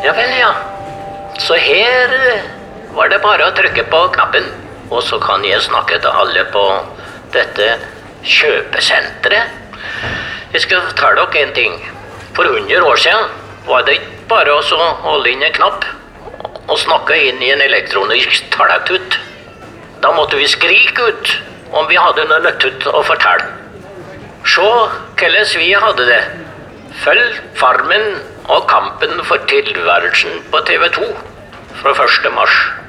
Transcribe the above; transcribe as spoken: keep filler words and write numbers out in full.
Ja vel, ja. Så her var det bare å trykke på knappen, og så kan jeg snakke til alle på dette kjøpesentret. Jeg skal fortelle dere en ting. For hundre år siden var det ikke bare å holde inn en knapp og snakke inn i en elektronisk taletut. Da måtte vi skrike ut om vi hadde noe nytt å fortelle. Se hvordan vi hadde det. Følg Farmen og kampen for tilværelsen på T V to fra første mars.